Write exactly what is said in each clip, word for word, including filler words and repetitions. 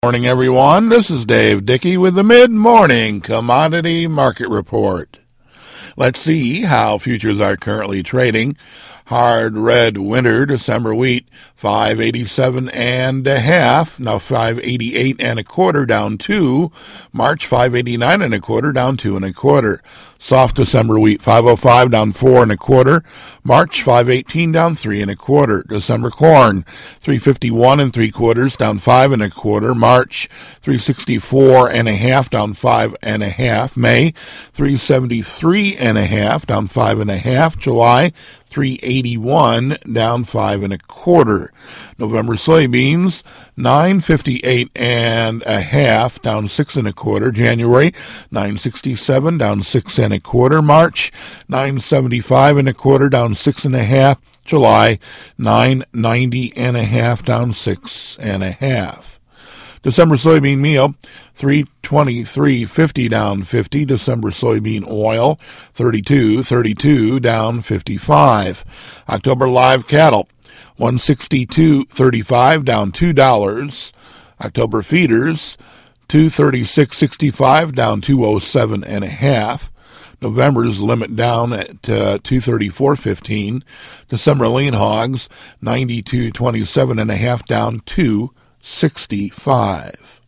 Morning, everyone. This is Dave Dickey with the Mid-Morning Commodity Market Report. Let's see how futures are currently trading. Hard red winter December wheat, five eighty-seven and a half, now five eighty-eight and a quarter, down two. March, five eighty-nine and a quarter, down two and a quarter. Soft December wheat, five oh five, down four and a quarter. March, five eighteen, down three and a quarter. December corn, three fifty-one and three quarters, down five and a quarter. March, three sixty-four and a half, down five and a half. May, three seventy-three and a half, down five and a half. July, three eighty-one, down five and a quarter. November soybeans, nine fifty-eight and a half, down six and a quarter. January, nine sixty-seven, down six and a quarter. March, nine seventy-five and a quarter, down six and a half. July, nine ninety and a half, down six and a half. December soybean meal, three twenty-three fifty, down fifty. December soybean oil, thirty-two thirty-two, down fifty-five. October live cattle, one sixty-two thirty-five, down two dollars. October feeders, two thirty-six sixty-five, down two oh seven and a half. November's limit down at uh, two thirty-four fifteen. December lean hogs, ninety-two twenty-seven and a half, down two sixty-five.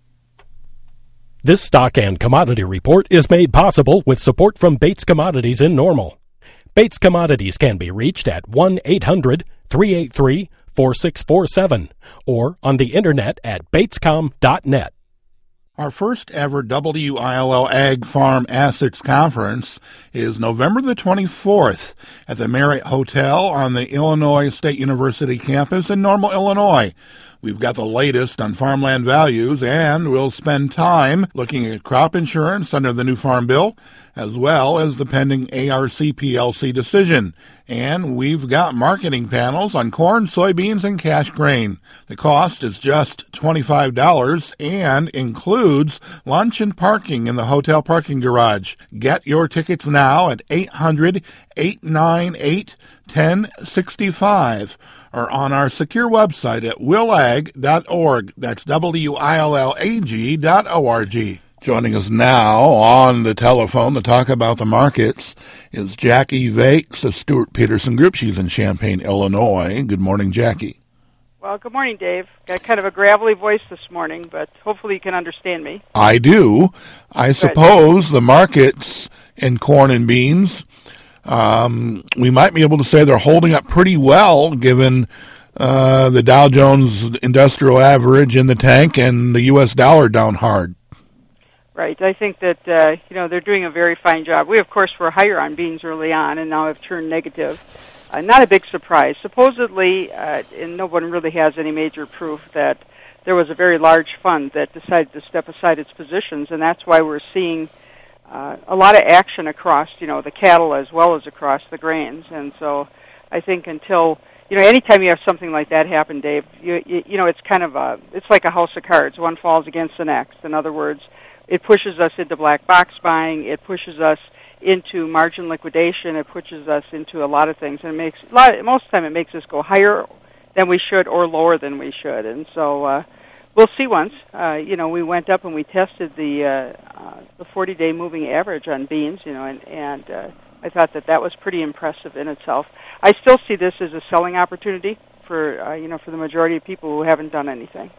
This stock and commodity report is made possible with support from Bates Commodities in Normal. Bates Commodities can be reached at one eight hundred three eight three four six four seven or on the internet at batescom dot net. Our first ever W I L L Ag Farm Assets Conference is November the twenty-fourth at the Marriott Hotel on the Illinois State University campus in Normal, Illinois. We've got the latest on farmland values, and we'll spend time looking at crop insurance under the new Farm Bill, as well as the pending A R C P L C decision. And we've got marketing panels on corn, soybeans, and cash grain. The cost is just twenty-five dollars and includes lunch and parking in the hotel parking garage. Get your tickets now at eight hundred, eight nine eight, one oh six five. or on our secure website at willag dot org. That's W I L L A G dot O R G. Joining us now on the telephone to talk about the markets is Jackie Vakes of Stewart Peterson Group. She's in Champaign, Illinois. Good morning, Jackie. Well, good morning, Dave. Got kind of a gravelly voice this morning, but hopefully you can understand me. I do. I Good. suppose the markets in corn and beans, Um, we might be able to say they're holding up pretty well given uh, the Dow Jones Industrial Average in the tank and the U S dollar down hard. Right. I think that, uh, you know, they're doing a very fine job. We, of course, were higher on beans early on and now have turned negative. Uh, not a big surprise. Supposedly, uh, and no one really has any major proof that there was a very large fund that decided to step aside its positions, and that's why we're seeing Uh, a lot of action across, you know, the cattle as well as across the grains. And so I think until, you know, anytime you have something like that happen, Dave, you, you, you know, it's kind of a, it's like a house of cards. One falls against the next. In other words, it pushes us into black box buying. It pushes us into margin liquidation. It pushes us into a lot of things. And it makes, a lot, most of the time it makes us go higher than we should or lower than we should. And so, uh, we'll see once. Uh, you know, we went up and we tested the uh, uh, the forty-day moving average on beans, you know, and, and uh, I thought that that was pretty impressive in itself. I still see this as a selling opportunity for, uh, you know, for the majority of people who haven't done anything.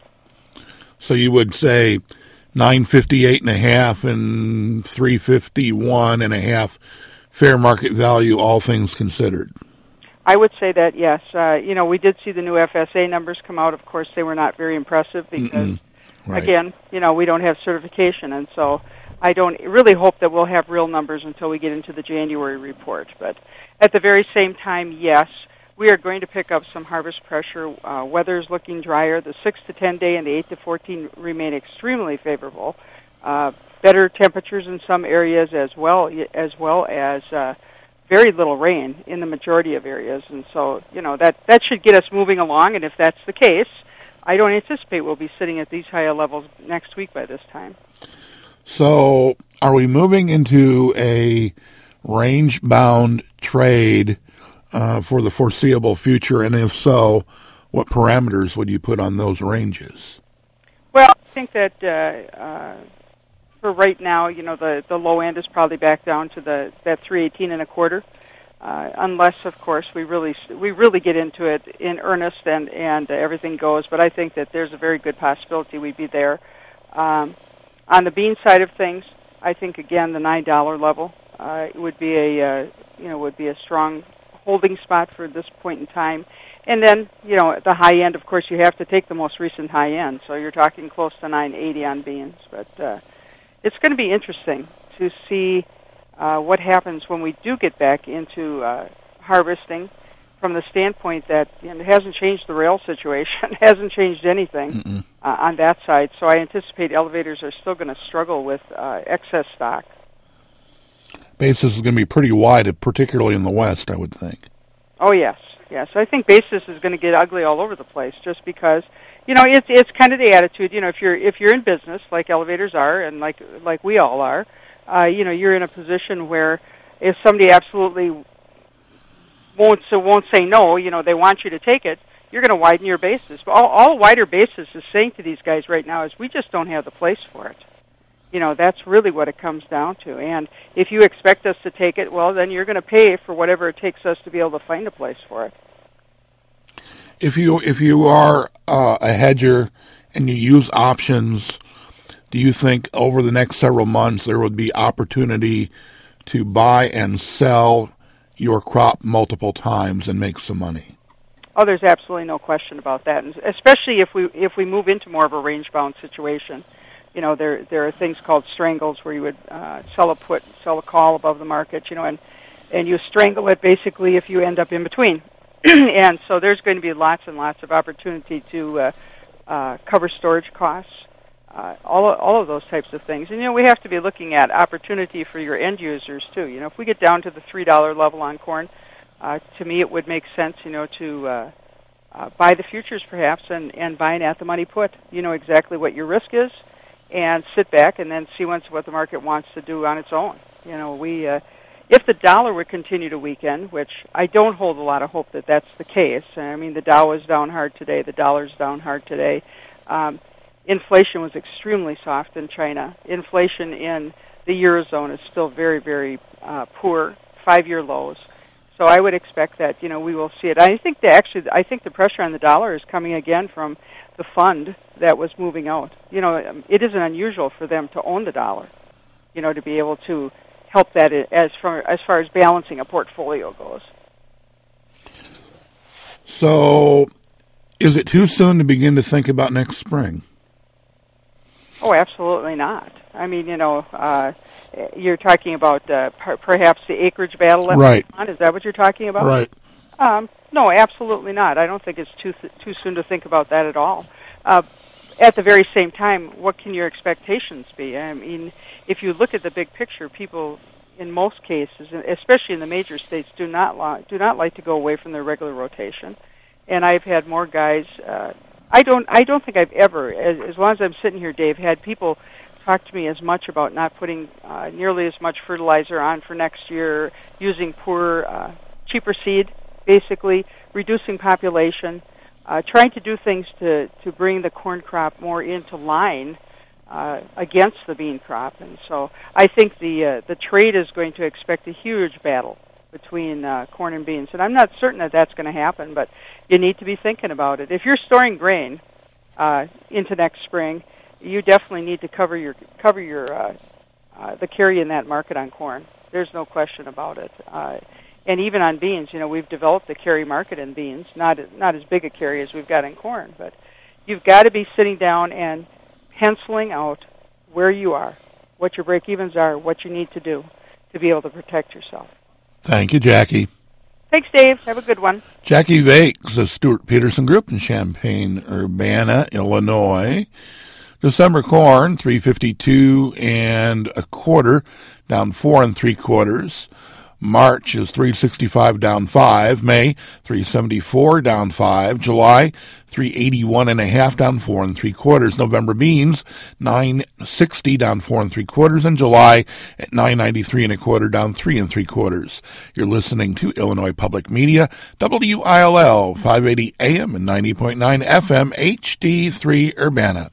So you would say nine fifty-eight and a half and three fifty-one and a half fair market value, all things considered. I would say that, yes. Uh, you know, we did see the new F S A numbers come out. Of course, they were not very impressive because, right. again, you know, we don't have certification. And so I don't really hope that we'll have real numbers until we get into the January report. But at the very same time, yes, we are going to pick up some harvest pressure. Uh, weather's looking drier. The six to ten day and the eight to fourteen remain extremely favorable. Uh, better temperatures in some areas as well as, well as uh, very little rain in the majority of areas, and so, you know, that, that should get us moving along, and if that's the case, I don't anticipate we'll be sitting at these higher levels next week by this time. So are we moving into a range-bound trade uh, for the foreseeable future, and if so, what parameters would you put on those ranges? Well, I think that uh, uh, for right now, you know, the, the low end is probably back down to the that three eighteen and a quarter, uh, unless, of course, we really we really get into it in earnest and and uh, everything goes. But I think that there's a very good possibility we'd be there. Um, on the bean side of things, I think again the nine dollar level uh, would be a uh, you know would be a strong holding spot for this point in time. And then, you know, at the high end, of course, you have to take the most recent high end. So you're talking close to nine eighty on beans. But uh, it's going to be interesting to see uh, what happens when we do get back into uh, harvesting from the standpoint that, you know, it hasn't changed the rail situation, it hasn't changed anything uh, on that side. So I anticipate elevators are still going to struggle with uh, excess stock. Basis is going to be pretty wide, particularly in the West, I would think. Oh, yes. Yes, I think basis is going to get ugly all over the place, just because, you know, it's it's kind of the attitude. You know, if you're if you're in business like elevators are, and like like we all are, uh, you know, you're in a position where if somebody absolutely won't so won't say no, you know, they want you to take it, you're going to widen your basis. But all, all wider basis is saying to these guys right now is we just don't have the place for it. You know, that's really what it comes down to. And if you expect us to take it, well, then you're going to pay for whatever it takes us to be able to find a place for it. If you if you are uh, a hedger and you use options, do you think over the next several months there would be opportunity to buy and sell your crop multiple times and make some money? Oh, there's absolutely no question about that, and especially if we if we move into more of a range-bound situation. You know, there there are things called strangles where you would uh, sell a put, sell a call above the market, you know, and, and you strangle it basically if you end up in between. And so there's going to be lots and lots of opportunity to uh, uh, cover storage costs, uh, all, of, all of those types of things. And, you know, we have to be looking at opportunity for your end users, too. You know, if we get down to the three dollar level on corn, uh, to me it would make sense, you know, to uh, uh, buy the futures perhaps and, and buy an at-the-money put. You know exactly what your risk is, and sit back and then see once what the market wants to do on its own. You know, we... Uh, If the dollar would continue to weaken, which I don't hold a lot of hope that that's the case. I mean, the Dow is down hard today. The dollar's down hard today. Um, inflation was extremely soft in China. Inflation in the Eurozone is still very, very uh, poor, five-year lows. So I would expect that, you know, we will see it. I think that actually, I think the pressure on the dollar is coming again from the fund that was moving out. You know, it isn't unusual for them to own the dollar, you know, to be able to help that as far as far as balancing a portfolio goes. So, is it too soon to begin to think about next spring? Oh, absolutely not. I mean, you know, uh, you're talking about uh, per- perhaps the acreage battle that's right. on. Is that what you're talking about? Right. Um, no, absolutely not. I don't think it's too th- too soon to think about that at all. Uh, at the very same time, what can your expectations be? I mean, if you look at the big picture, people, in most cases, especially in the major states, do not li- do not like to go away from their regular rotation. And I've had more guys. Uh, I don't. I don't think I've ever, as, as long as I'm sitting here, Dave, had people talk to me as much about not putting uh, nearly as much fertilizer on for next year, using poor, uh, cheaper seed, basically reducing population, uh, trying to do things to to bring the corn crop more into line Uh, against the bean crop. And so I think the uh, the trade is going to expect a huge battle between uh, corn and beans. And I'm not certain that that's going to happen, but you need to be thinking about it. If you're storing grain uh, into next spring, you definitely need to cover your cover your uh, uh, the carry in that market on corn. There's no question about it. Uh, and even on beans, you know, we've developed a carry market in beans, not not as big a carry as we've got in corn, but you've got to be sitting down and penciling out where you are, what your break-evens are, what you need to do to be able to protect yourself. Thank you, Jackie. Thanks, Dave. Have a good one. Jackie Vakes of Stewart Peterson Group in Champaign-Urbana, Illinois. December corn, three fifty-two and a quarter, down four and three quarters. March is three sixty-five, down five. May, three seventy-four, down five. July, three eighty-one and a half, down four and three quarters. November beans, nine sixty, down four and three quarters. And July at nine ninety-three and a quarter, down three and three quarters. You're listening to Illinois Public Media, W I L L, five eighty A M and ninety point nine F M, H D three Urbana.